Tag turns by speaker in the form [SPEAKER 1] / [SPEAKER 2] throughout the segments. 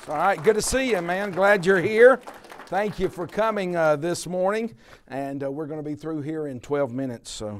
[SPEAKER 1] All right, good to see you, man. Glad you're here. Thank you for coming this morning, and we're going to be through here in 12 minutes. So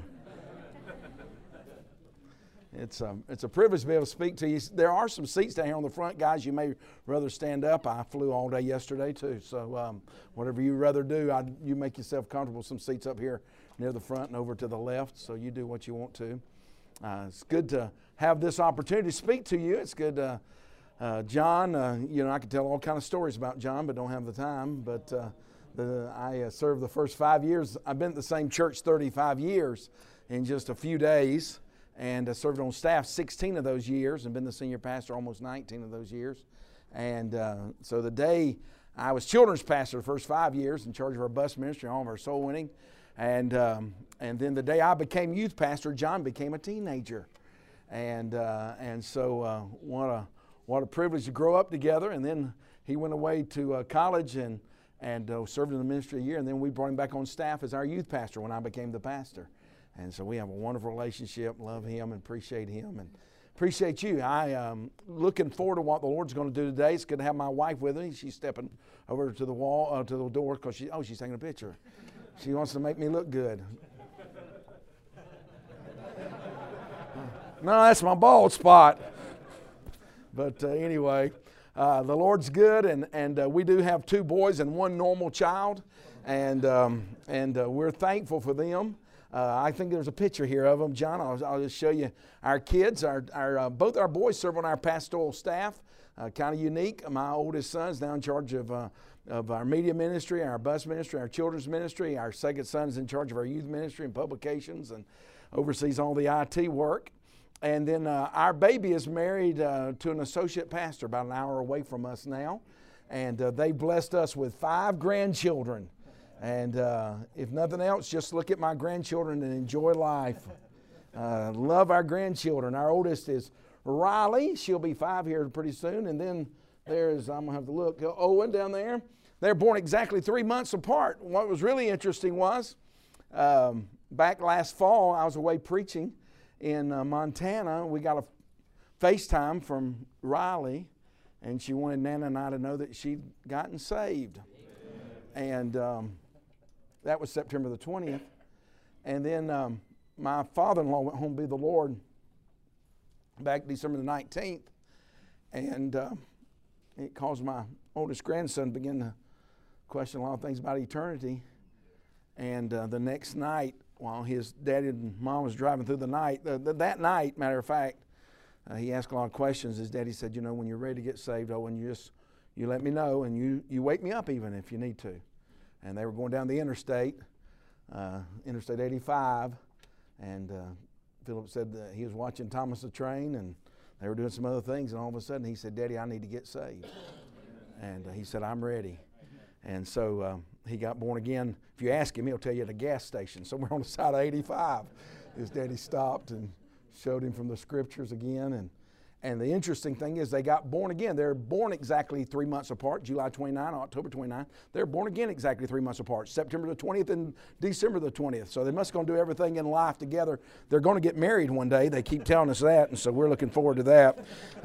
[SPEAKER 1] it's a privilege to be able to speak to you. There are some seats down here on the front, guys. You may rather stand up. I flew all day yesterday too, so whatever you rather do, you make yourself comfortable. Some seats up here near the front and over to the left, so you do what you want to. It's good to have this opportunity to speak to you. It's good to. John, I could tell all kind of stories about John, but don't have the time. But I served the first 5 years. I've been at the same church 35 years in just a few days, and I served on staff 16 of those years and been the senior pastor almost 19 of those years. And so the day I was children's pastor the first 5 years in charge of our bus ministry, all of our soul winning. And then the day I became youth pastor, John became a teenager. And so what a privilege to grow up together. And then he went away to college and served in the ministry a year. And then we brought him back on staff as our youth pastor when I became the pastor. And so we have a wonderful relationship. Love him and appreciate him and appreciate you. I am looking forward to what the Lord's going to do today. It's good to have my wife with me. She's stepping over to the wall, to the door because she's taking a picture. She wants to make me look good. No, that's my bald spot. But anyway, the Lord's good, and we do have 2 boys and 1 normal child, and we're thankful for them. I think there's a picture here of them, John. I'll just show you our kids. Both our boys serve on our pastoral staff. Kind of unique. My oldest son is now in charge of our media ministry, our bus ministry, our children's ministry. Our second son is in charge of our youth ministry and publications, and oversees all the IT work. And then our baby is married to an associate pastor about an hour away from us now. And they blessed us with 5 grandchildren. And if nothing else, just look at my grandchildren and enjoy life. Love our grandchildren. Our oldest is Riley. She'll be 5 here pretty soon. And then there's, I'm going to have to look, Owen down there. They're born exactly 3 months apart. What was really interesting was back last fall, I was away preaching in Montana. We got a FaceTime from Riley, and she wanted Nana and I to know that she'd gotten saved. Amen. And that was September the 20th. And then my father-in-law went home to be with the Lord back December the 19th. And it caused my oldest grandson to begin to question a lot of things about eternity. And the next night, while his daddy and mom was driving through the night, that night, matter of fact, he asked a lot of questions. His daddy said, when you're ready to get saved, Owen, you let me know, and you wake me up even if you need to. And they were going down the interstate 85, and Philip said that he was watching Thomas the Train, and they were doing some other things, and all of a sudden he said, Daddy, I need to get saved. And he said, I'm ready. And so he got born again. If you ask him, he'll tell you at a gas station somewhere on the side of 85. His daddy stopped and showed him from the scriptures again. And the interesting thing is they got born again. They're born exactly 3 months apart, July 29, October 29. They're born again exactly 3 months apart, September the 20th and December the 20th. So they must going to do everything in life together. They're going to get married one day. They keep telling us that, and so we're looking forward to that.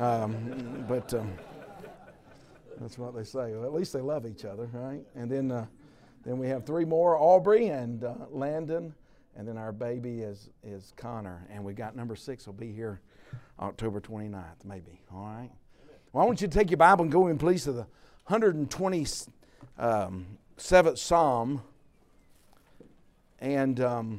[SPEAKER 1] That's what they say. Well, at least they love each other, right? And then we have 3 more, Aubrey and Landon, and then our baby is Connor. And we got number 6 will be here October 29th, maybe. All right? Well, I want you to take your Bible and go in, please, to the 127th Psalm. And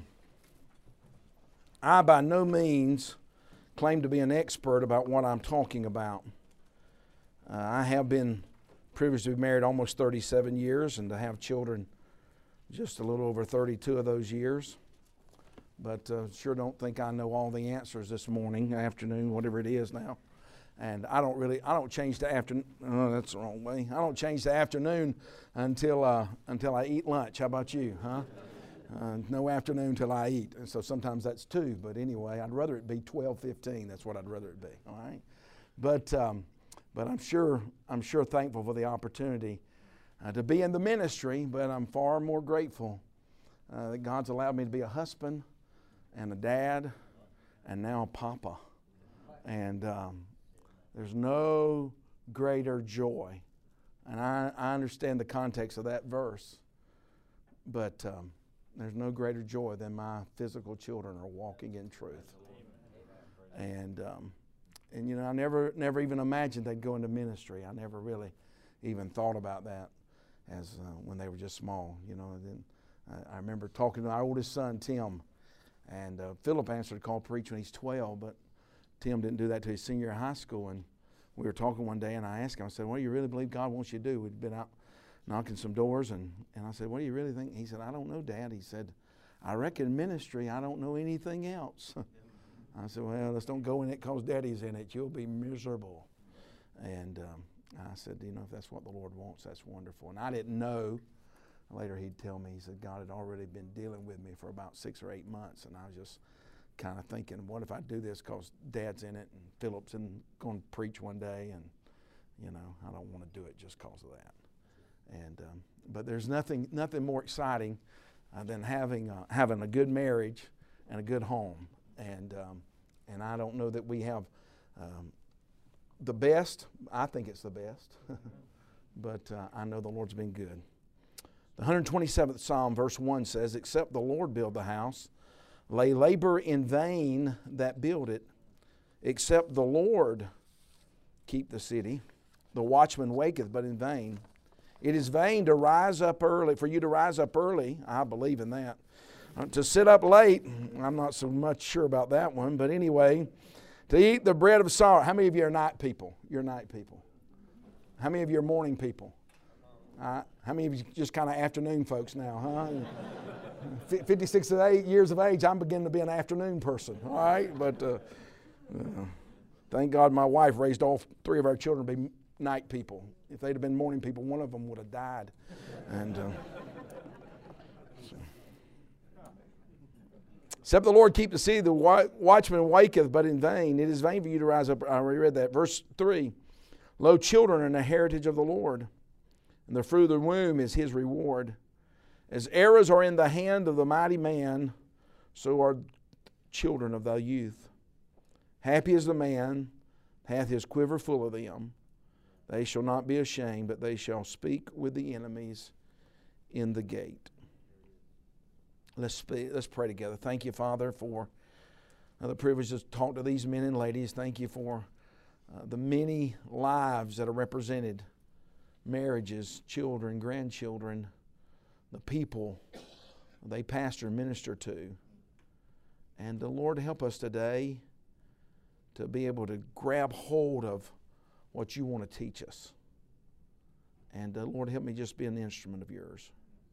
[SPEAKER 1] I by no means claim to be an expert about what I'm talking about. I have been privileged to be married almost 37 years and to have children just a little over 32 of those years. But sure don't think I know all the answers this morning, afternoon, whatever it is now. And I don't change the afternoon. Oh, that's the wrong way. I don't change the afternoon until I eat lunch. How about you, huh? No afternoon till I eat. And so sometimes that's 2. But anyway, I'd rather it be 12:15. That's what I'd rather it be. All right. But I'm sure thankful for the opportunity to be in the ministry. But I'm far more grateful that God's allowed me to be a husband and a dad and now a papa. And there's no greater joy And I understand the context of that verse. But there's no greater joy than my physical children are walking in truth. And you know, I never even imagined they'd go into ministry. I never really even thought about that as when they were just small. You know, and then I remember talking to our oldest son, Tim, and Philip answered a call to preach when he's 12, but Tim didn't do that till his senior year of high school. And we were talking one day, and I asked him, I said, what do you really believe God wants you to do? We'd been out knocking some doors, and I said, what do you really think? He said, I don't know, Dad. He said, I reckon ministry, I don't know anything else. I said, well, let's don't go in it because Daddy's in it. You'll be miserable. And I said, you know, if that's what the Lord wants, that's wonderful. And I didn't know. Later he'd tell me, he said, God had already been dealing with me for about 6 or 8 months. And I was just kind of thinking, what if I do this because Dad's in it and Philip's going to preach one day, and, you know, I don't want to do it just because of that. And but there's nothing more exciting than having a good marriage and a good home. And I don't know that we have the best. I think it's the best. But I know the Lord's been good. The 127th Psalm, verse 1 says, except the Lord build the house, they labor in vain that build it. Except the Lord keep the city, the watchman waketh, but in vain. It is vain to rise up early, for you to rise up early. I believe in that. To sit up late, I'm not so much sure about that one, but anyway, to eat the bread of sorrow. How many of you are night people? You're night people. How many of you are morning people? How many of you just kind of afternoon folks now, huh? 56 years of age, I'm beginning to be an afternoon person, all right? But thank God my wife raised all 3 of our children to be night people. If they'd have been morning people, one of them would have died. And except the Lord keep the city, the watchman waketh, but in vain. It is vain for you to rise up. I already read that. Verse 3, lo, children are the heritage of the Lord, and the fruit of the womb is his reward. As arrows are in the hand of the mighty man, so are children of thy youth. Happy is the man, hath his quiver full of them. They shall not be ashamed, but they shall speak with the enemies in the gate. Let's pray together. Thank you, Father, for the privilege to talk to these men and ladies. Thank you for the many lives that are represented, marriages, children, grandchildren, the people they pastor and minister to. And the Lord, help us today to be able to grab hold of what you want to teach us. And Lord, help me just be an instrument of yours.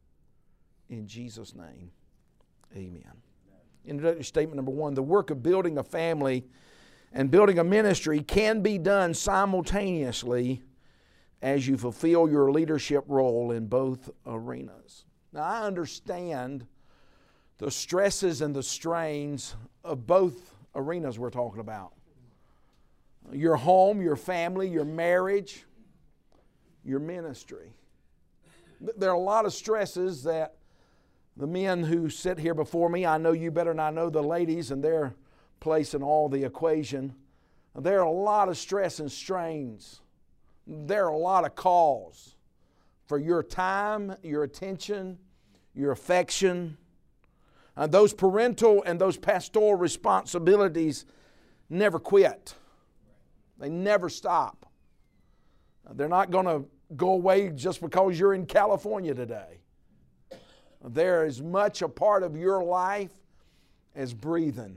[SPEAKER 1] In Jesus' name, amen. Introductory statement number 1, the work of building a family and building a ministry can be done simultaneously as you fulfill your leadership role in both arenas. Now, I understand the stresses and the strains of both arenas we're talking about. Your home, your family, your marriage, your ministry. There are a lot of stresses that the men who sit here before me, I know you better than I know the ladies and their place in all the equation. There are a lot of stress and strains. There are a lot of calls for your time, your attention, your affection. Those parental and those pastoral responsibilities never quit. They never stop. They're not going to go away just because you're in California today. They're as much a part of your life as breathing.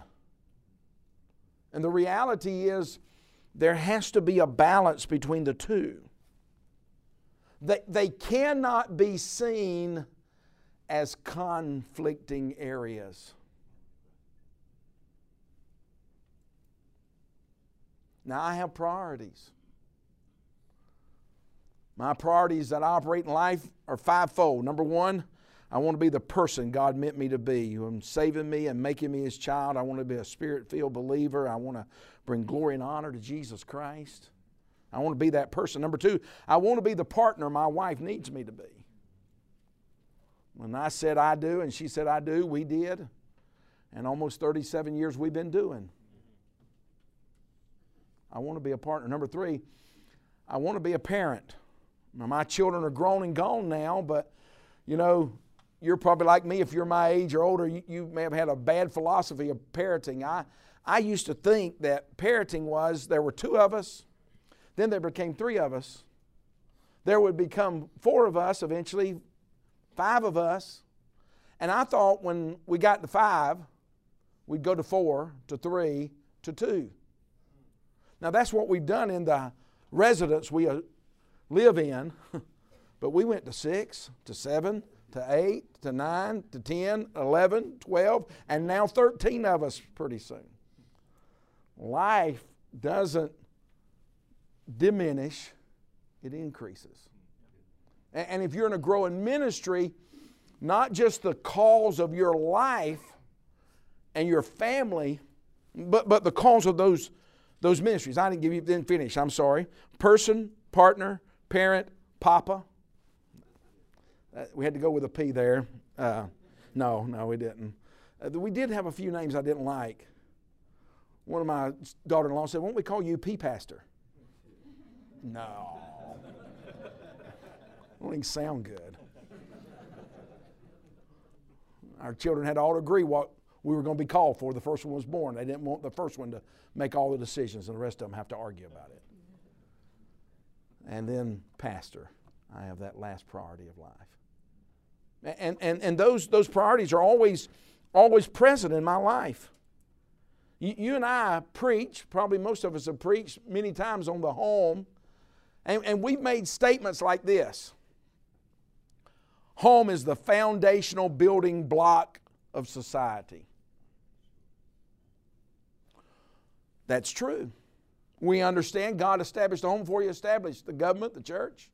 [SPEAKER 1] And the reality is there has to be a balance between the two. They cannot be seen as conflicting areas. Now, I have priorities. My priorities that I operate in life are 5-fold. Number 1, I want to be the person God meant me to be. Saving me and making me His child. I want to be a Spirit-filled believer. I want to bring glory and honor to Jesus Christ. I want to be that person. Number 2, I want to be the partner my wife needs me to be. When I said I do and she said I do, we did. And almost 37 years we've been doing. I want to be a partner. Number 3, I want to be a parent. Now, my children are grown and gone now, but, you know, you're probably like me. If you're my age or older, you may have had a bad philosophy of parenting. I used to think that parenting was there were two of us, then there became three of us. There would become four of us eventually, five of us. And I thought when we got to five, we'd go to four, to three, to two. Now that's what we've done in the residence we live in. But we went to 6, to 7, to 8, to 9, to 10, 11, 12, and now 13 of us pretty soon. Life doesn't diminish, it increases. And if you're in a growing ministry, not just the calls of your life and your family, but the calls of those ministries. I didn't finish, I'm sorry. Person, partner, parent, papa. We had to go with a P there. No, we didn't. We did have a few names I didn't like. One of my daughter-in-law said, "Won't we call you P Pastor?" No. Don't even sound good. Our children had to all agree what we were going to be called for. The first one was born. They didn't want the first one to make all the decisions, and the rest of them have to argue about it. And then pastor. I have that last priority of life. And those priorities are always present in my life. You and I preach, probably most of us have preached many times on the home, and we've made statements like this. Home is the foundational building block of society. That's true. We understand God established the home before He established the government, the church.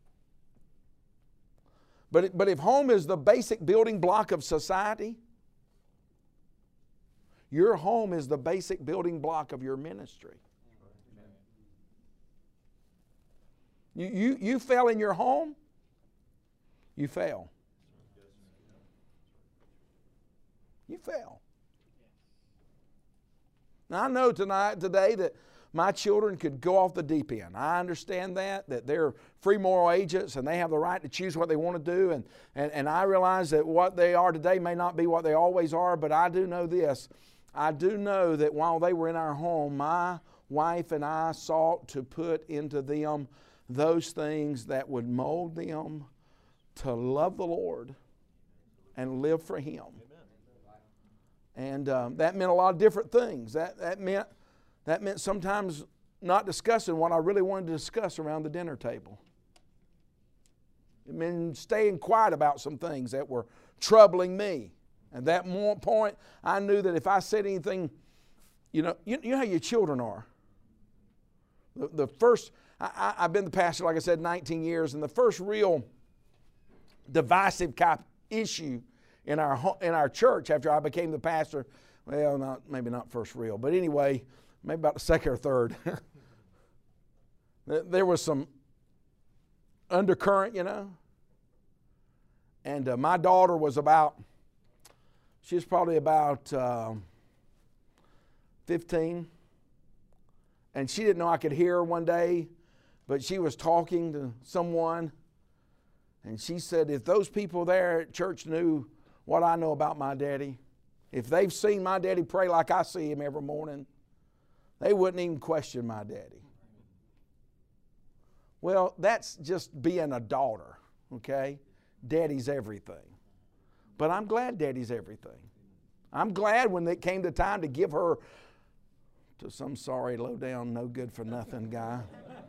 [SPEAKER 1] But if home is the basic building block of society, your home is the basic building block of your ministry. You fail in your home, you fail. You fail. Now I know today that my children could go off the deep end. I understand that they're free moral agents and they have the right to choose what they want to do. And I realize that what they are today may not be what they always are, but I do know this. I do know that while they were in our home, my wife and I sought to put into them those things that would mold them to love the Lord and live for Him. And that meant a lot of different things. That meant sometimes not discussing what I really wanted to discuss around the dinner table. It meant staying quiet about some things that were troubling me. At that point, I knew that if I said anything, you know how your children are. The first, I've been the pastor, like I said, 19 years, and the first real divisive type issue in our church after I became the pastor, well, maybe not first real, but anyway, maybe about the second or third. There was some undercurrent, and my daughter was she was probably about 15, and she didn't know I could hear her one day, but she was talking to someone, and she said, if those people there at church knew what I know about my daddy, if they've seen my daddy pray like I see him every morning, they wouldn't even question my daddy. Well, that's just being a daughter, okay? Daddy's everything. But I'm glad Daddy's everything. I'm glad when it came the time to give her to some sorry, low-down, no-good-for-nothing guy.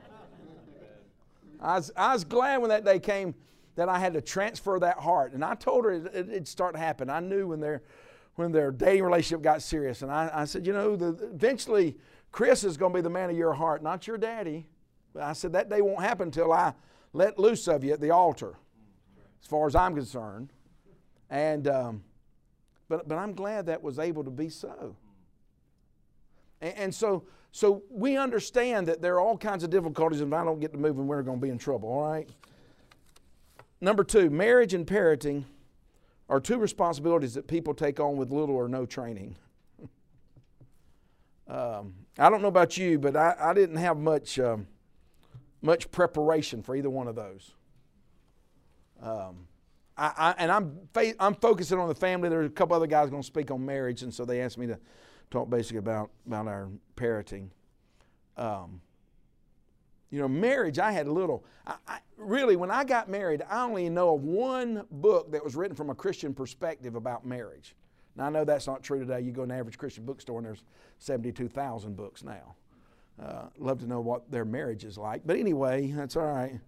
[SPEAKER 1] I was glad when that day came that I had to transfer that heart. And I told her it'd start to happen. I knew when their dating relationship got serious. And I said, eventually Chris is going to be the man of your heart, not your daddy. But I said, that day won't happen until I let loose of you at the altar, as far as I'm concerned. And but I'm glad that was able to be so. And so we understand that there are all kinds of difficulties, and if I don't get to moving, we're going to be in trouble, all right? Number 2, marriage and parenting are two responsibilities that people take on with little or no training. I don't know about you, but I didn't have much preparation for either one of those. I'm focusing on the family. There's a couple other guys going to speak on marriage, and so they asked me to talk basically about our parenting. Marriage, I had a little. Really, when I got married, I only know of one book that was written from a Christian perspective about marriage. Now, I know that's not true today. You go to an average Christian bookstore, and there's 72,000 books now. Love to know what their marriage is like. But anyway, that's all right.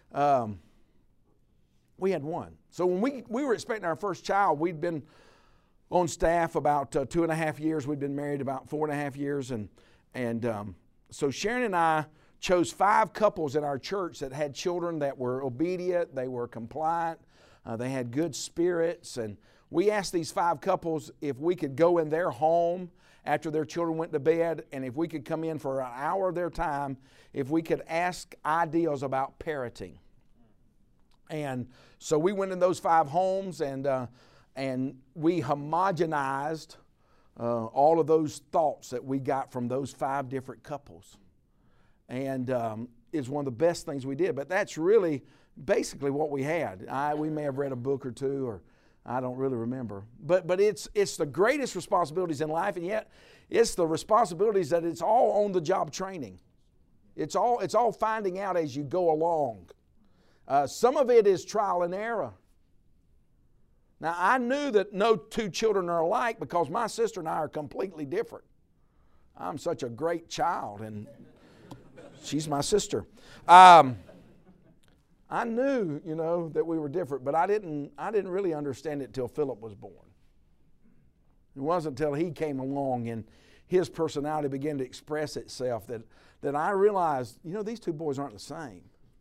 [SPEAKER 1] We had one. So when we were expecting our first child, we'd been on staff about 2.5 years. We'd been married about 4.5 years. So Sharon and I chose 5 couples in our church that had children that were obedient, they were compliant, they had good spirits. And we asked these 5 couples if we could go in their home after their children went to bed, and if we could come in for an hour of their time, if we could ask ideas about parenting. And so we went in those 5 homes, and we homogenized all of those thoughts that we got from those 5 different couples. And it's one of the best things we did. But that's really basically what we had. We may have read a book or two, or I don't really remember. But it's the greatest responsibilities in life, and yet it's the responsibilities that it's all on the job training. It's all finding out as you go along. Some of it is trial and error. Now, I knew that no 2 children are alike because my sister and I are completely different. I'm such a great child, and she's my sister. I knew, that we were different, but I didn't really understand it till Philip was born. It wasn't until he came along and his personality began to express itself that I realized, these 2 boys aren't the same.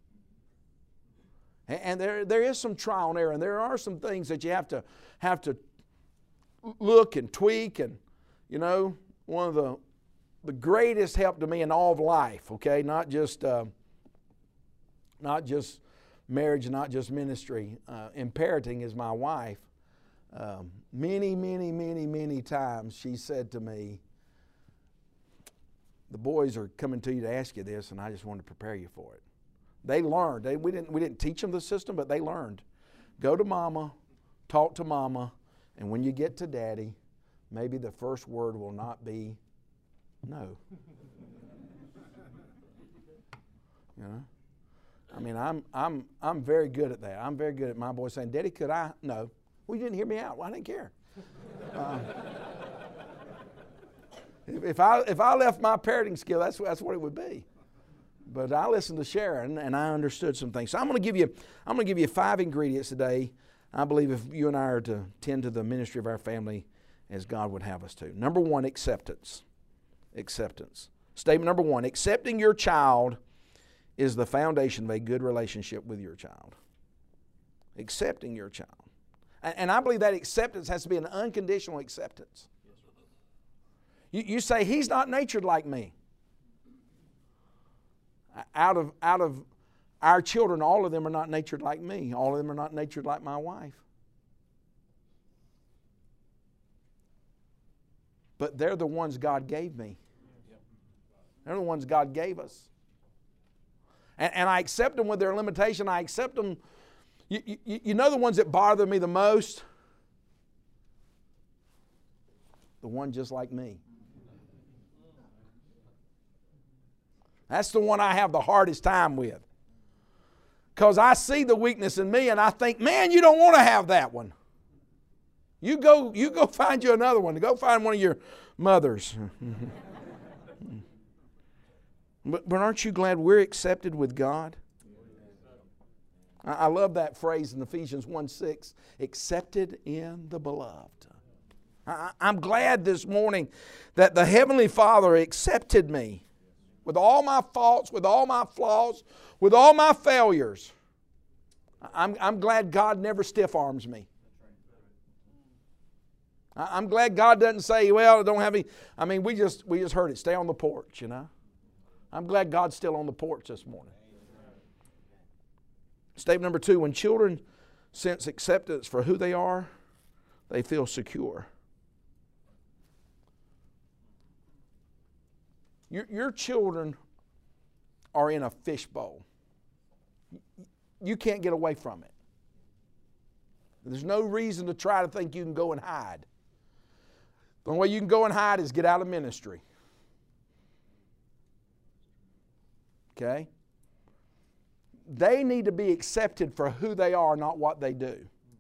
[SPEAKER 1] And there is some trial and error, and there are some things that you have to look and tweak. And one of the greatest help to me in all of life, okay, not just marriage, not just ministry, in parenting, is my wife. Many times she said to me, "The boys are coming to you to ask you this, and I just wanted to prepare you for it." They learned. We didn't teach them the system, but they learned. Go to mama, talk to mama, and when you get to daddy, maybe the first word will not be no. I mean, I'm very good at that. I'm very good at my boy saying, "Daddy, could I?" No. Well, you didn't hear me out. Well, I didn't care. If I left my parenting skill, that's what it would be. But I listened to Sharon, and I understood some things. So I'm going to give you 5 ingredients today. I believe if you and I are to tend to the ministry of our family as God would have us to. Number 1, acceptance. Acceptance. Statement number 1, accepting your child is the foundation of a good relationship with your child. Accepting your child. And I believe that acceptance has to be an unconditional acceptance. You say, "He's not natured like me." Out of our children, all of them are not natured like me. All of them are not natured like my wife. But they're the ones God gave me. They're the ones God gave us. And I accept them with their limitation. I accept them. You know the ones that bother me the most? The one just like me. That's the one I have the hardest time with. Because I see the weakness in me and I think, man, you don't want to have that one. You go find you another one. Go find one of your mothers. But aren't you glad we're accepted with God? I love that phrase in Ephesians 1:6, accepted in the beloved. I'm glad this morning that the Heavenly Father accepted me. With all my faults, with all my flaws, with all my failures. I'm glad God never stiff arms me. I'm glad God doesn't say, "Well, I don't have any." I mean, we just heard it. Stay on the porch, I'm glad God's still on the porch this morning. Statement number 2, when children sense acceptance for who they are, they feel secure. Your children are in a fishbowl. You can't get away from it. There's no reason to try to think you can go and hide. The only way you can go and hide is get out of ministry. Okay? They need to be accepted for who they are, not what they do.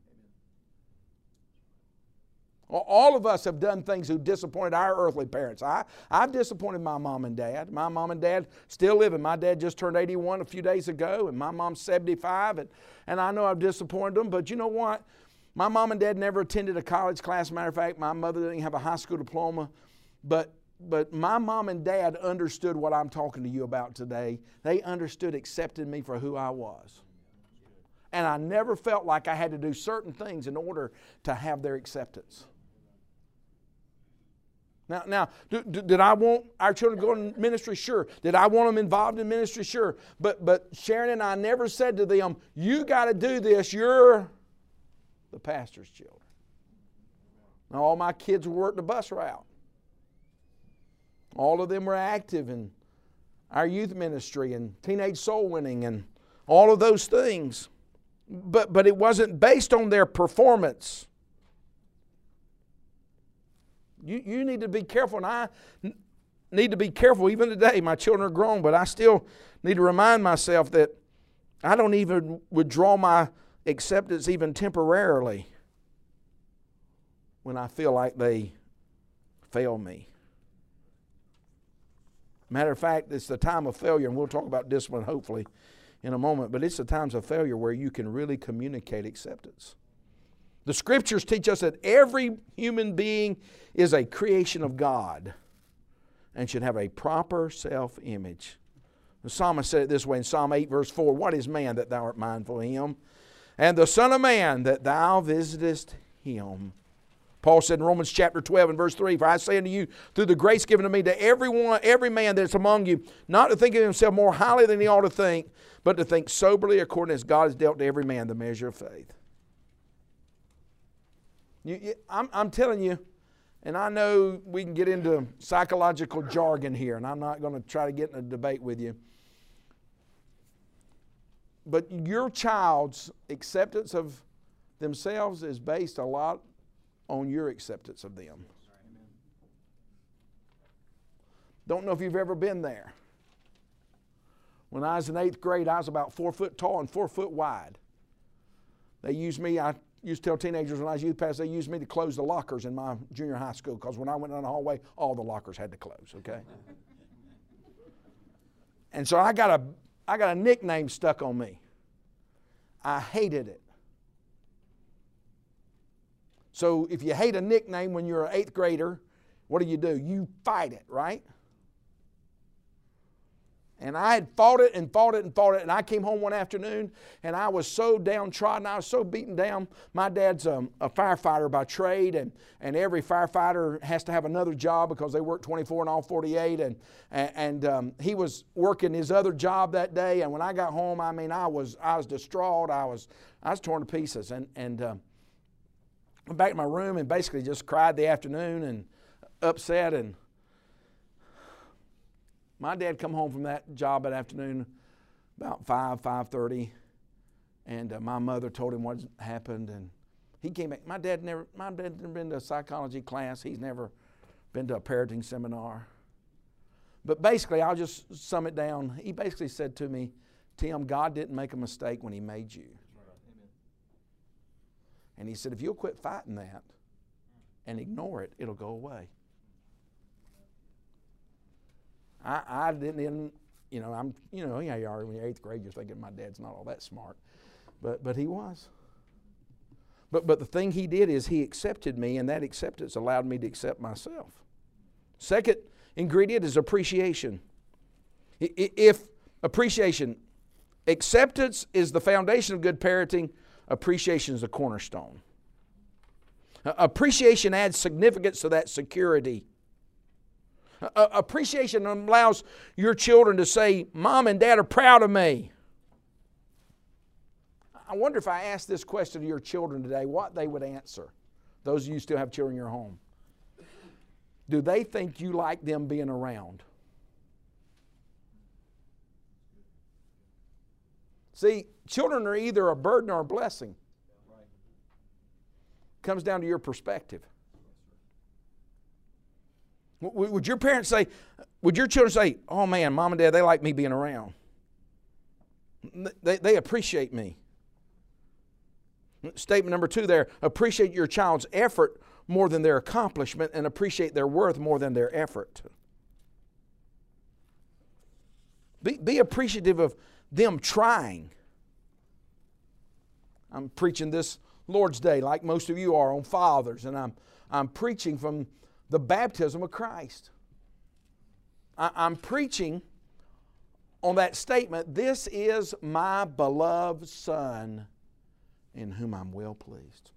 [SPEAKER 1] All of us have done things who disappointed our earthly parents. I've disappointed my mom and dad. My mom and dad still living. My dad just turned 81 a few days ago, and my mom's 75, and I know I've disappointed them, but you know what? My mom and dad never attended a college class. Matter of fact, my mother didn't have a high school diploma, but my mom and dad understood what I'm talking to you about today. They understood, accepted me for who I was. And I never felt like I had to do certain things in order to have their acceptance. Now, did I want our children to go in ministry? Sure. Did I want them involved in ministry? Sure. But Sharon and I never said to them, you got to do this. You're the pastor's children. Now, all my kids worked the bus route. All of them were active in our youth ministry and teenage soul winning and all of those things. But it wasn't based on their performance. You need to be careful, and I need to be careful. Even today, my children are grown, but I still need to remind myself that I don't even withdraw my acceptance even temporarily when I feel like they fail me. Matter of fact, it's the time of failure, and we'll talk about discipline hopefully in a moment, but it's the times of failure where you can really communicate acceptance. The Scriptures teach us that every human being is a creation of God and should have a proper self-image. The psalmist said it this way in Psalm 8 verse 4, what is man that thou art mindful of him? And the Son of Man that thou visitest him. Paul said in Romans chapter 12 and verse 3, for I say unto you, through the grace given to me, to every man that's among you, not to think of himself more highly than he ought to think, but to think soberly according as God has dealt to every man the measure of faith. I'm telling you, and I know we can get into psychological jargon here, and I'm not going to try to get in a debate with you. But your child's acceptance of themselves is based a lot on your acceptance of them. Don't know if you've ever been there. When I was in 8th grade, I was about 4 foot tall and 4 foot wide. They used me, I used to tell teenagers when I was youth pastor, they used me to close the lockers in my junior high school because when I went down the hallway, all the lockers had to close, okay? And so I got a nickname stuck on me. I hated it. So if you hate a nickname when you're an 8th grader, what do? You fight it, right? And I had fought it, and I came home one afternoon, and I was so downtrodden, I was so beaten down. My dad's a firefighter by trade, and every firefighter has to have another job because they work 24 and all 48, and he was working his other job that day, and when I got home, I mean, I was distraught, I was torn to pieces, and went back to my room and basically just cried the afternoon and upset, and my dad come home from that job that afternoon about 5:30, and my mother told him what happened, and he came back. My dad never been to a psychology class. He's never been to a parenting seminar. But basically, I'll just sum it down. He basically said to me, Tim, God didn't make a mistake when He made you. And he said, if you'll quit fighting that and ignore it, it'll go away. I didn't, yeah, you are when you're 8th grade, you're thinking my dad's not all that smart. But he was. But the thing he did is he accepted me, and that acceptance allowed me to accept myself. Second ingredient is appreciation. If appreciation, acceptance is the foundation of good parenting, appreciation is the cornerstone. Appreciation adds significance to that security. Appreciation allows your children to say, Mom and Dad are proud of me. I wonder if I asked this question to your children today, what they would answer. Those of you who still have children in your home. Do they think you like them being around? See, children are either a burden or a blessing. comes down to your perspective. Would your parents say, would your children say, oh man, Mom and Dad, they like me being around. They appreciate me. Statement number 2 there, appreciate your child's effort more than their accomplishment and appreciate their worth more than their effort. Be appreciative of them trying. I'm preaching this Lord's Day like most of you are on Fathers, and I'm preaching from the baptism of Christ. I'm preaching on that statement, this is my beloved Son in whom I'm well pleased.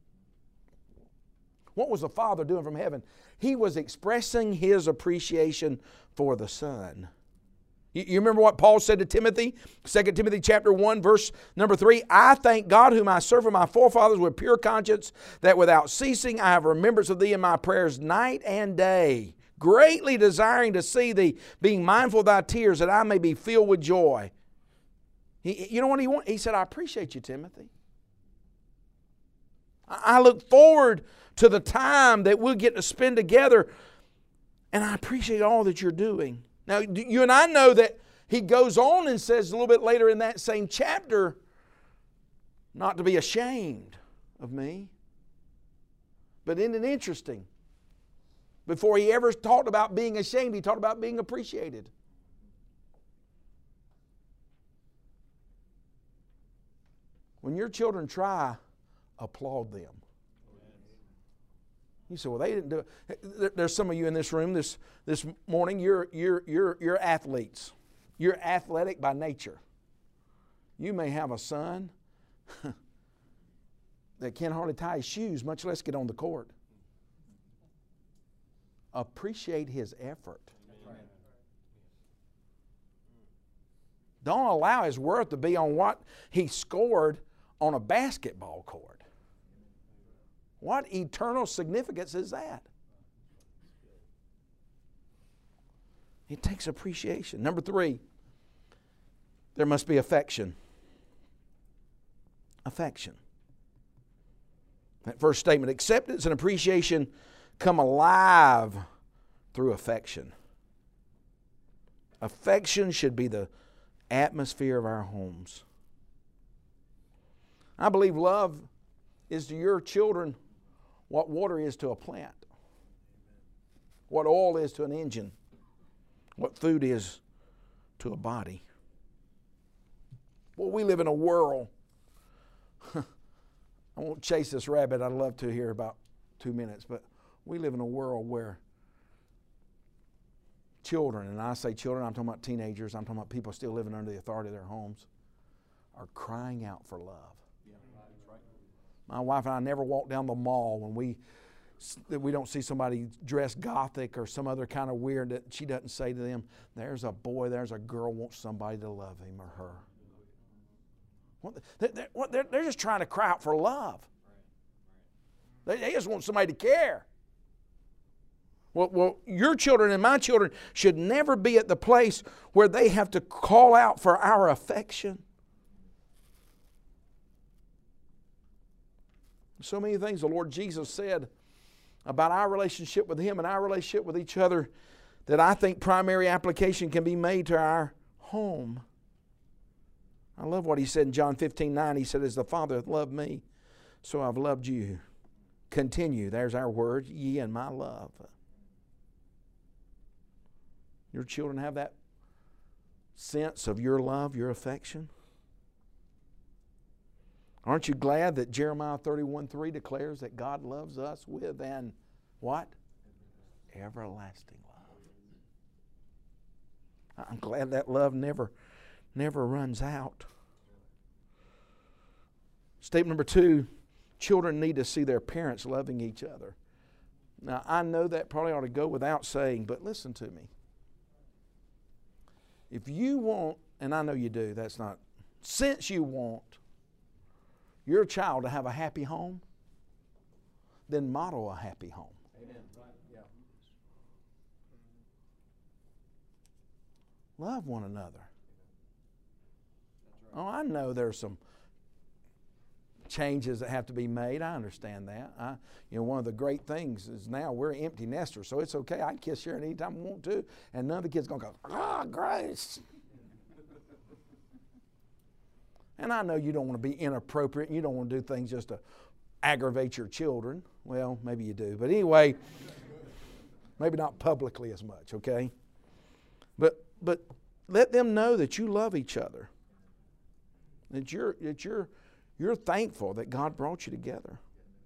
[SPEAKER 1] What was the Father doing from heaven? He was expressing His appreciation for the Son. You remember what Paul said to Timothy? 2 Timothy chapter 1, verse number 3. I thank God whom I serve of my forefathers with pure conscience, that without ceasing I have remembrance of thee in my prayers night and day, greatly desiring to see thee, being mindful of thy tears, that I may be filled with joy. You know what he wanted? He said, I appreciate you, Timothy. I look forward to the time that we'll get to spend together, and I appreciate all that you're doing. Now, you and I know that he goes on and says a little bit later in that same chapter, not to be ashamed of me. But isn't it interesting? Before he ever talked about being ashamed, he talked about being appreciated. When your children try, applaud them. You say, well, they didn't do it. There's some of you in this room this morning, you're athletes. You're athletic by nature. You may have a son that can't hardly tie his shoes, much less get on the court. Appreciate his effort. Don't allow his worth to be on what he scored on a basketball court. What eternal significance is that? It takes appreciation. Number 3, there must be affection. Affection. That first statement, acceptance and appreciation come alive through affection. Affection should be the atmosphere of our homes. I believe love is to your children what water is to a plant, what oil is to an engine, what food is to a body. Well, we live in a world. I won't chase this rabbit. I'd love to here about 2 minutes, but we live in a world where children, and I say children, I'm talking about teenagers, I'm talking about people still living under the authority of their homes, are crying out for love. My wife and I never walk down the mall when we don't see somebody dressed gothic or some other kind of weird that she doesn't say to them, there's a boy, there's a girl wants somebody to love him or her. They're just trying to cry out for love. They just want somebody to care. Well, your children and my children should never be at the place where they have to call out for our affection. So many things the Lord Jesus said about our relationship with Him and our relationship with each other that I think primary application can be made to our home. I love what He said in John 15:9. He said, as the Father hath loved me, so I've loved you. Continue, there's our word, ye in my love. Your children have that sense of your love, your affection? Aren't you glad that Jeremiah 31:3 declares that God loves us with an what? Everlasting love. I'm glad that love never runs out. Statement number 2, children need to see their parents loving each other. Now, I know that probably ought to go without saying, but listen to me. If you want, and I know you do, since you want your child to have a happy home, then model a happy home. Amen. Right. Yeah. Love one another. Right. Oh, I know there's some changes that have to be made. I understand that. One of the great things is now we're empty nesters, so it's okay. I can kiss Sharon anytime I want to, and none of the kids going to go, Grace. And I know you don't want to be inappropriate. You don't want to do things just to aggravate your children. Well, maybe you do. But anyway, maybe not publicly as much, okay? But let them know that you love each other. That you're thankful that God brought you together.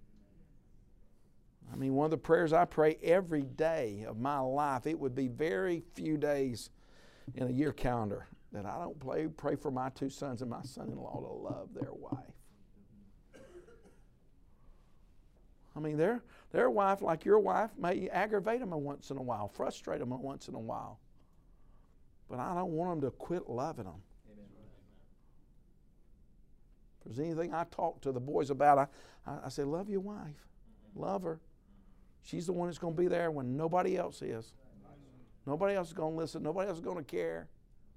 [SPEAKER 1] I mean, one of the prayers I pray every day of my life, it would be very few days in a year calendar that I don't pray for my two sons and my son-in-law to love their wife. I mean, their wife, like your wife, may aggravate them once in a while, frustrate them once in a while. But I don't want them to quit loving them. If there's anything I talk to the boys about, I say, love your wife. Love her. She's the one that's going to be there when nobody else is. Nobody else is going to listen. Nobody else is going to care.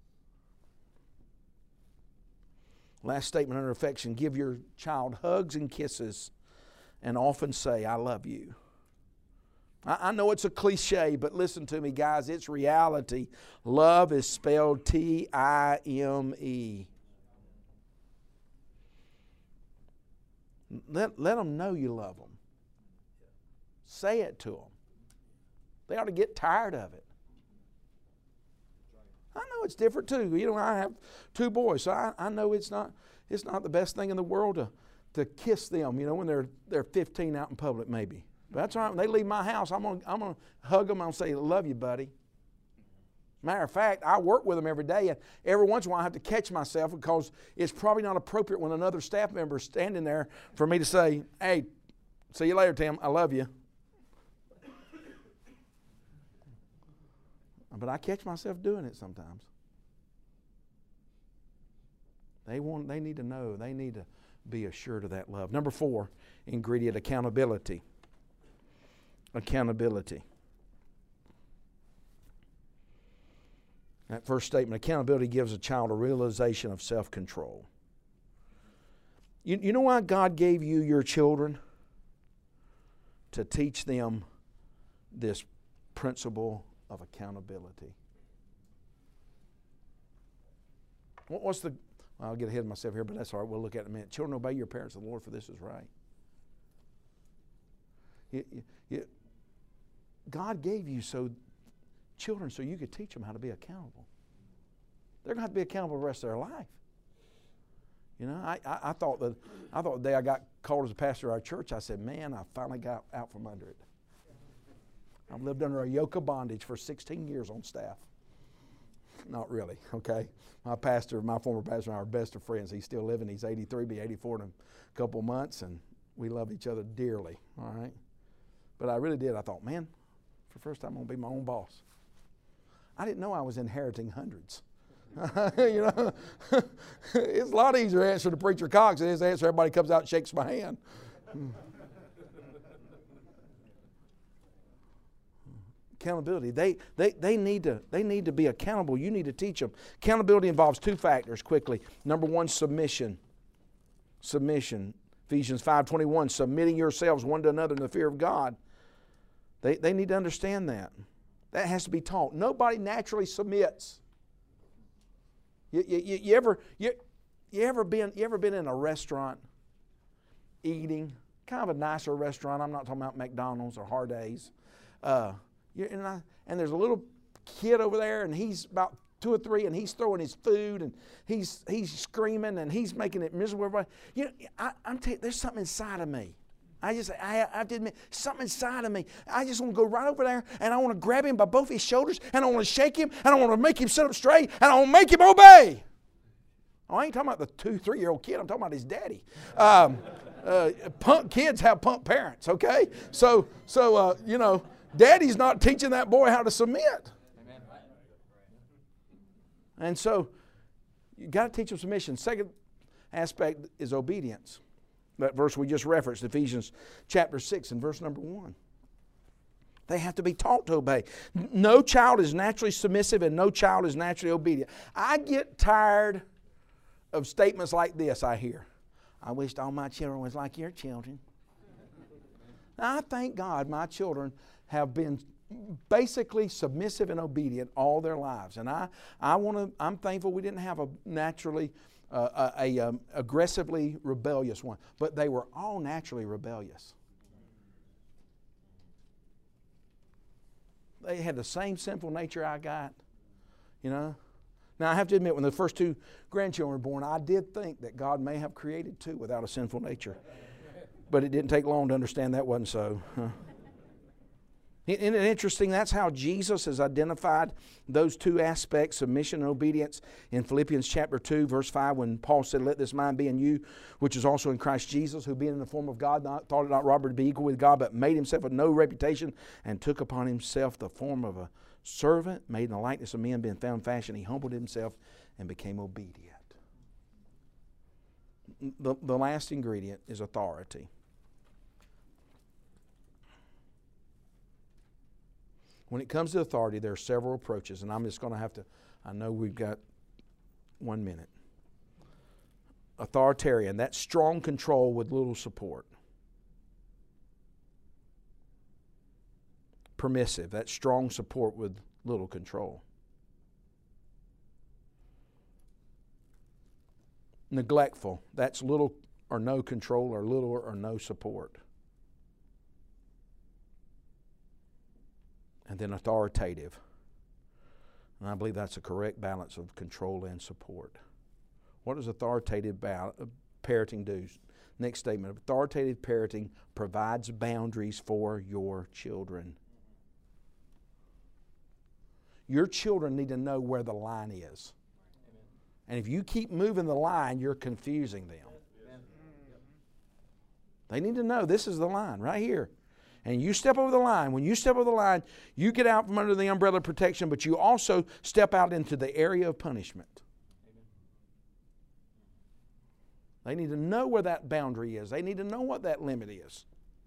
[SPEAKER 1] Last statement under affection. Give your child hugs and kisses and often say, I love you. I know it's a cliche, but listen to me, guys. It's reality. Love is spelled T-I-M-E. Let them know you love them. Say it to them. They ought to get tired of it. I know it's different too. I have two boys, so I know it's not the best thing in the world to kiss them, when they're 15 out in public maybe. But that's all right. When they leave my house, I'm gonna hug them. I'm gonna say, love you, buddy. Matter of fact, I work with them every day, and every once in a while I have to catch myself because it's probably not appropriate when another staff member is standing there for me to say, hey, see you later, Tim. I love you. But I catch myself doing it sometimes. They need to know. They need to be assured of that love. Number 4 ingredient, accountability. Accountability. That first statement, accountability gives a child a realization of self-control. You know why God gave you your children? To teach them this principle of accountability. I'll get ahead of myself here, but that's all right. We'll look at it in a minute. Children, obey your parents in the Lord, for this is right. God gave you children so you could teach them how to be accountable. They're going to have to be accountable the rest of their life. I thought the day I got called as a pastor of our church, I said, man, I finally got out from under it. I've lived under a yoke of bondage for 16 years on staff. Not really, okay? My former pastor and I are best of friends. He's still living. He's 83, be 84 in a couple months, and we love each other dearly, all right? But I really did. I thought, man, for the first time, I'm going to be my own boss. I didn't know I was inheriting hundreds. It's a lot easier to answer to Preacher Cox than it is to answer everybody comes out and shakes my hand. Accountability. They need to be accountable. You need to teach them. Accountability involves 2 factors quickly. Number 1, submission. Submission. Ephesians 5:21, submitting yourselves one to another in the fear of God. They need to understand that. That has to be taught. Nobody naturally submits. You ever been in a restaurant eating, kind of a nicer restaurant? I'm not talking about McDonald's or Hardee's. And there's a little kid over there, and he's about 2 or 3, and he's throwing his food, and he's screaming, and he's making it miserable. Everybody, I'm telling you, there's something inside of me. I have to admit, something inside of me. I just want to go right over there, and I want to grab him by both his shoulders, and I want to shake him, and I want to make him sit up straight, and I want to make him obey. Oh, I ain't talking about the 2, 3-year-old kid. I'm talking about his daddy. Punk kids have punk parents, okay? So daddy's not teaching that boy how to submit. Amen. And so you've got to teach them submission. Second aspect is obedience. That verse we just referenced, Ephesians chapter 6 and verse number 1. They have to be taught to obey. No child is naturally submissive and no child is naturally obedient. I get tired of statements like this I hear. I wished all my children was like your children. Now, I thank God my children have been basically submissive and obedient all their lives. And I'm thankful we didn't have a naturally aggressively rebellious one. But they were all naturally rebellious. They had the same sinful nature I got, you know. Now, I have to admit, when the first two grandchildren were born, I did think that God may have created two without a sinful nature. But it didn't take long to understand that wasn't so. Isn't it interesting? That's how Jesus has identified those two aspects, submission and obedience, in Philippians chapter 2, verse 5, when Paul said, "Let this mind be in you, which is also in Christ Jesus, who being in the form of God, thought it not robbery to be equal with God, but made himself of no reputation, and took upon himself the form of a servant, made in the likeness of men, being found in fashion, he humbled himself and became obedient." The last ingredient is authority. When it comes to authority, there are several approaches, and I'm just going to have to, I know we've got 1 minute. Authoritarian, that's strong control with little support. Permissive, that's strong support with little control. Neglectful, that's little or no control or little or no support. And then authoritative. And I believe that's a correct balance of control and support. What does authoritative parenting do? Next statement. Authoritative parenting provides boundaries for your children. Your children need to know where the line is. And if you keep moving the line, you're confusing them. They need to know this is the line right here. And you step over the line. When you step over the line, you get out from under the umbrella of protection, but you also step out into the area of punishment. They need to know where that boundary is. They need to know what that limit is.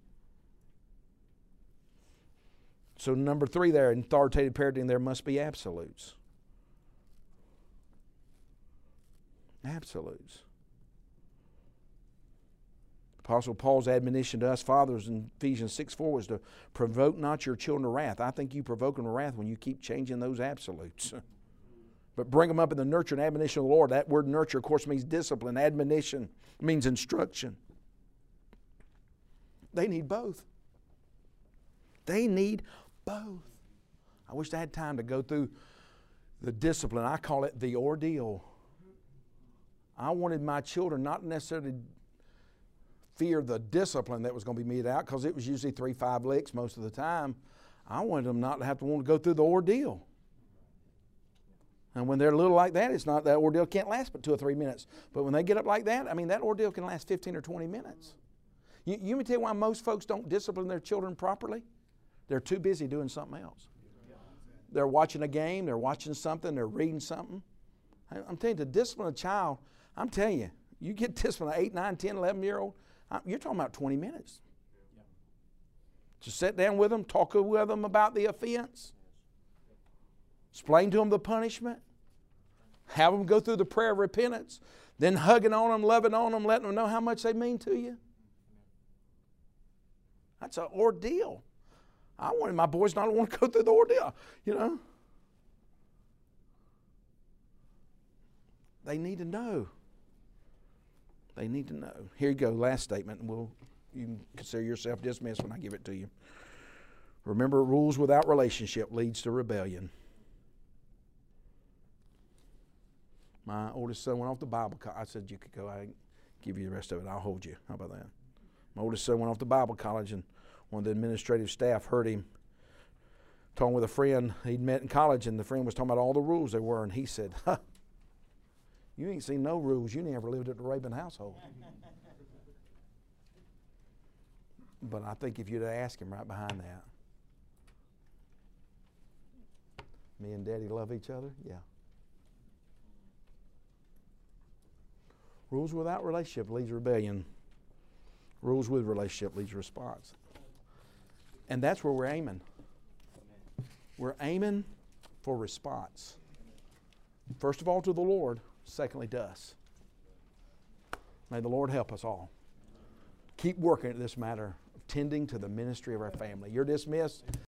[SPEAKER 1] So number 3 there, in authoritative parenting, there must be absolutes. Absolutes. Apostle Paul's admonition to us fathers in Ephesians 6:4 was to provoke not your children to wrath. I think you provoke them to wrath when you keep changing those absolutes. But bring them up in the nurture and admonition of the Lord. That word nurture, of course, means discipline. Admonition means instruction. They need both. They need both. I wish I had time to go through the discipline. I call it the ordeal. I wanted my children not necessarily fear the discipline that was going to be meted out, because it was usually 3-5 licks most of the time. I wanted them not to have to want to go through the ordeal. And when they're little like that, it's not, that ordeal can't last but 2 or 3 minutes. But when they get up like that, I mean, that ordeal can last 15 or 20 minutes. You may tell you why most folks don't discipline their children properly? They're too busy doing something else. They're watching a game, they're watching something, they're reading something. I'm telling you, to discipline a child, I'm telling you, you get disciplined an 8, 9, 10, 11-year-old, you're talking about 20 minutes. Just sit down with them, talk with them about the offense, explain to them the punishment, have them go through the prayer of repentance, then hugging on them, loving on them, letting them know how much they mean to you. That's an ordeal. I wanted my boys not to want to go through the ordeal, you know. They need to know. They need to know. Here you go, last statement, and you can consider yourself dismissed when I give it to you. Remember, rules without relationship leads to rebellion. My oldest son went off to Bible college. I said, you could go. I can give you the rest of it. I'll hold you. How about that? My oldest son went off to Bible college, and one of the administrative staff heard him talking with a friend he'd met in college, and the friend was talking about all the rules there were, and he said, "Huh, you ain't seen no rules. You never lived at the Rabin household." But I think if you'd ask him right behind that, me and Daddy love each other? Yeah. Rules without relationship leads to rebellion. Rules with relationship leads to response. And that's where we're aiming. We're aiming for response. First of all to the Lord, secondly to us. May the Lord help us all. Keep working at this matter of tending to the ministry of our family. You're dismissed.